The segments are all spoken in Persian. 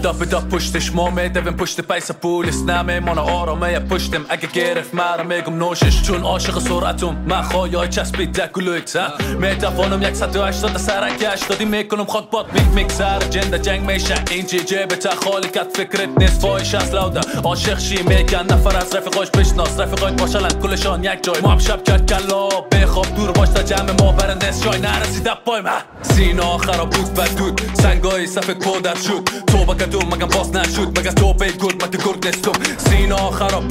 بدا پشتش مامه دویم پشت پیس پولیس نمه مانا آرامه پشتم اگه گرفت مرا میگم نوشش چون عاشق سرعتم من خواهی چسبید دکلویت میتفانم 180 سرک 80 میکنم خود باد میک سر جنده جنگ میشه این جیب تا خالی کت فکرت نیست فایش از لوده عاشق شی میکن نفر از رفیقاش بشناس رفیقایت باشلن کلشان یک جای ما هم شب کرد کلا بخواب دور باش تا جمع ما برندست جای نرسید پایم سینا خراب بود بدود سنگای سفید پودر شد تو بکدوم مگم باز نشد مگه تو بیگود مگه گرد نیستم سینا خراب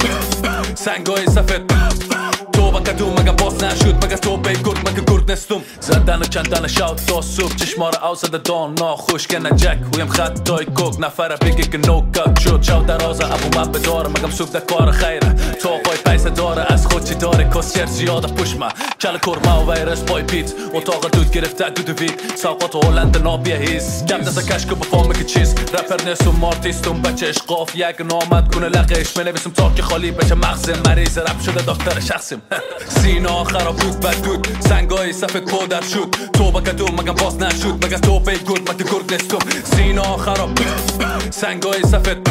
سنگای سفید تو بکدوم مگم باز نشد مگه تو بیگود مگه گرد نیستم زدن و کندن شاوت تا صبح چشما را اوزده دان ناخوش کنه جک ویم خطای کوک نفره بگی که نوکات شد شاو درازه ابو من بداره مگم سوک ده کار خیره تو خواهی پیسه داره از خود چی داره کسیر زیاده پوش ما کل کرما و ویرس پای پیت اتاق دود گرفته دود وید ساقات هولند نابیه هیز گم دست کشکو بفهمه که چیز رپر نیستم مارتیستم بچه اشقاف یک نامد کنه لقش منویسم تا که خالی بچه مغز مریض رپ شده دکتر شخصیم سینا خراب بود بدود سنگای سفید پودر شد تو بکدوم مگم باز نشد مگه تو بیگود مگه گرد نیستم سینا خراب سنگای سفید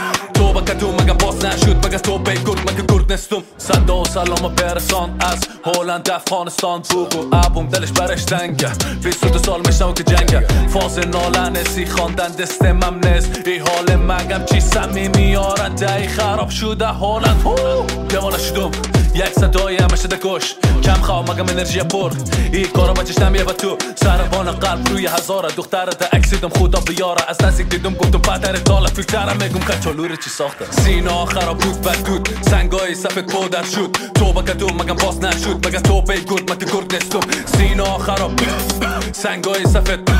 تو بکدوم مگم باز نشد مگه تو بیگود مگه گرد نیستم صدا و سلام برسان از هلند افغانستان بوگو ابوم دلش برش تنگه 22 سال میشنم که جنگه فاز نالن سی خواندن دستمم نیست ای حال مگم چی سمیمی یارن دهی خراب شده هلند دیوانه شدم یک صدای همه شده کش کم خواه مگم انرژی پر ای کارا بچش نمیه با تو سربان قلب روی هزاره دختر ده اکسیدم خدا بیاره از نزدیک دیدم گفتم پتر تاله فیلترم میگم کچالوری چی ساخته سینا خراب بود بدود سنگای سفید پودر شد تو بکدوم مگم باز نشد مگه تو بیگود مگه گرد نیستم سینا خراب سنگای سفید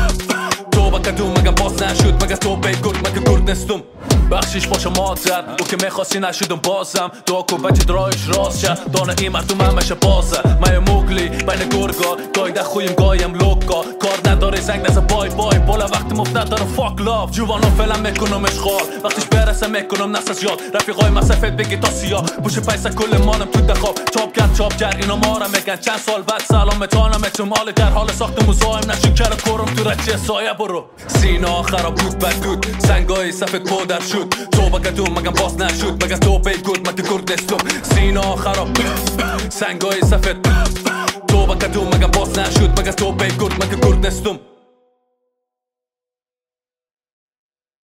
تو بکدوم مگم باز نشد مگه تو بیگود مگه گرد نیستم بخشیش باشه مادر او که میخواستی نشدم بازم دعا کن بچه درایش راست شد دانه این مردم همشه بازه من موگلی بین گرگا گایده خویم گایم لوکا کار نداره زنگ نزه بای بای بالا وقتی مفت نداره فاک لاف جوانو فعلا میکنم اشغال وقتیش برسه میکنم نست از یاد رفیقای من سفید بگی تا سیاه پوش پیسه کل مانم تو دخواب چاپ کرد اینا ما را میگن چند سال بعد سلامتانم احتمال در حال ساخت مزاحم نشون کرده کرم تو رچه سایه برو سینا خراب بود بدود سنگای سفید پودر شد تو بکدوم مگم باز نشد مگه تو بیگود مگه گرد نیستم سینا خراب سنگای سفید تو بکدوم مگم باز نشد مگه تو بیگود مگه گرد نیستم